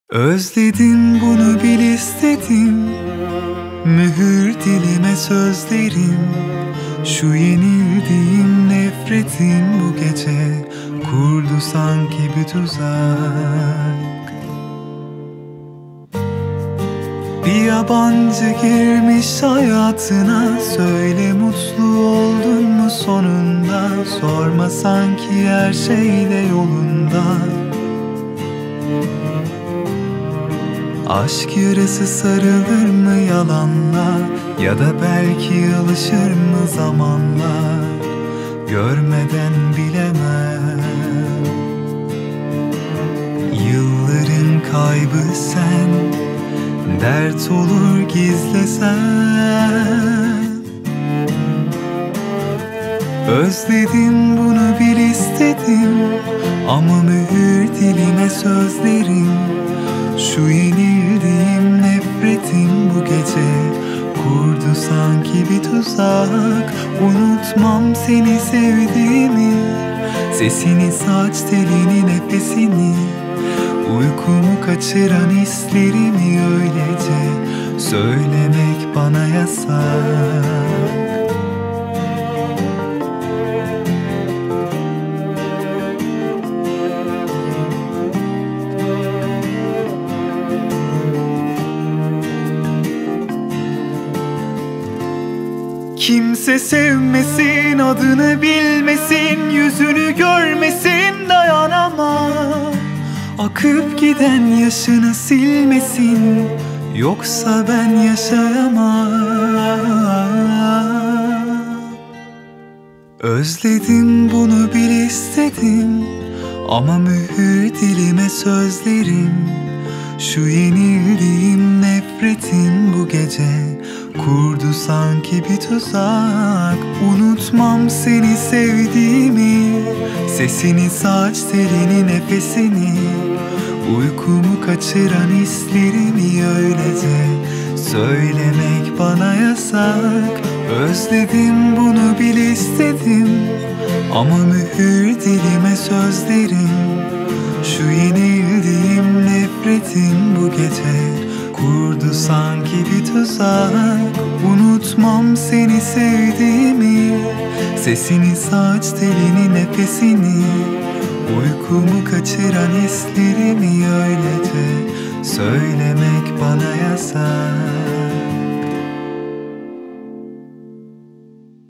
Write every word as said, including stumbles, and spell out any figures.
Özledim, bunu bil istedim. Mühür dilime sözlerim. Şu yenildiğim nefretin bu gece kurdu sanki bir tuzak. Bir yabancı girmiş hayatına. Söyle, mutlu oldun mu sonunda? Sorma, sanki her şey de yolunda. Aşk yarası sarılır mı yalanla? Ya da belki alışır mı zamanla? Görmeden bilemem. Yılların kaybı sen, dert olur gizlesen. Özledim, bunu bil istedim. Ama mühür dilime sözlerim. Şu yenildiğim nefretin bu gece kurdu sanki bir tuzak. Unutmam seni sevdiğimi, sesini, saç telini, nefesini. Uykumu kaçıran hislerimi öylece söylemek bana yasak. Kimse sevmesin, adını bilmesin, yüzünü görmesin, dayanamam. Akıp giden yaşını silmesin, yoksa ben yaşayamam. Özledim, bunu bil istedim. Ama mühür dilime sözlerim. Şu yenildiğim nefretin bu gece kurdu sanki bir tuzak. Unutmam seni sevdiğimi, sesini, saç telini, nefesini. Uykumu kaçıran hislerimi öylece söylemek bana yasak. Özledim, bunu bil istedim. Ama mühür dilime sözlerim. Şu yenildiğim nefretin bu gece kurdu sanki bir tuzak. Unutmam seni sevdiğimi, sesini, saç telini, nefesini. Uykumu kaçıran hislerimi öylece söylemek bana yasak.